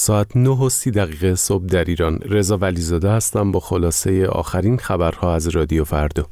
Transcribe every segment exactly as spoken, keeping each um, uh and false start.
ساعت نه و سی دقیقه صبح در ایران. رضا ولیزاده هستم با خلاصه آخرین خبرها از رادیو فردا.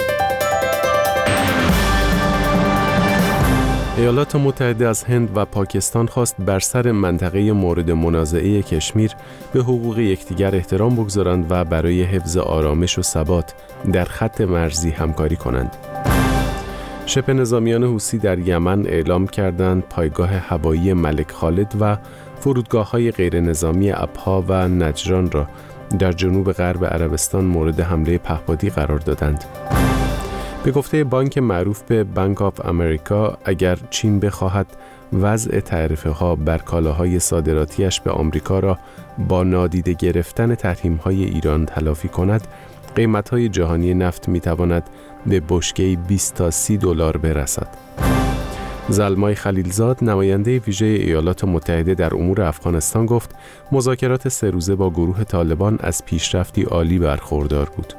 ایالات متحده از هند و پاکستان خواست بر سر منطقه مورد منازعه کشمیر به حقوق یکدیگر احترام بگذارند و برای حفظ آرامش و ثبات در خط مرزی همکاری کنند. شبه نظامیان حوثی در یمن اعلام کردند پایگاه هوایی ملک خالد و فرودگاه‌های غیر نظامی ابها و نجران را در جنوب غرب عربستان مورد حمله پهپادی قرار دادند. به گفته بانک معروف به بانک آف امریکا، اگر چین بخواهد وضع تعرفه‌ها بر کالاهای صادراتیش به آمریکا را با نادیده گرفتن تحریم‌های ایران تلافی کند، قیمت‌های جهانی نفت می‌تواند به بشکه‌ای بیست تا سی دلار برسد. زلمای خلیلزاد، نماینده ویژه ایالات متحده در امور افغانستان، گفت مذاکرات سه روزه با گروه طالبان از پیشرفتی عالی برخوردار بود.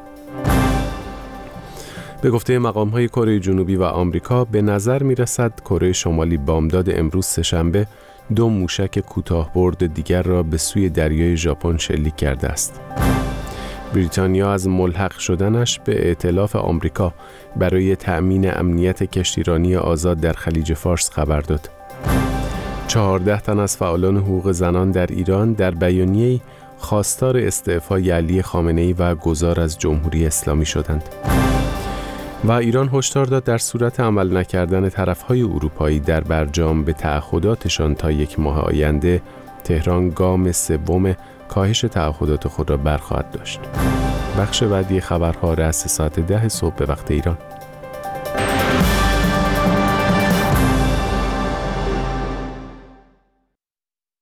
به گفته مقام‌های کره جنوبی و آمریکا، به نظر می‌رسد کره شمالی بامداد امروز سه‌شنبه دو موشک کوتاه‌برد دیگر را به سوی دریای ژاپن شلیک کرده است. بریتانیا از ملحق شدنش به ائتلاف آمریکا برای تأمین امنیت کشتیرانی آزاد در خلیج فارس خبر داد. چهارده تن از فعالان حقوق زنان در ایران در بیانیه‌ای خواستار استعفای علی خامنه‌ای و گذار از جمهوری اسلامی شدند. و ایران هشدار داد در صورت عمل نکردن طرف‌های اروپایی در برجام به تعهداتشان تا یک ماه آینده، تهران گام سوم کاهش تعهدات خود را برخواهد داشت. بخش بعدی خبرها رأس ساعت ده صبح به وقت ایران.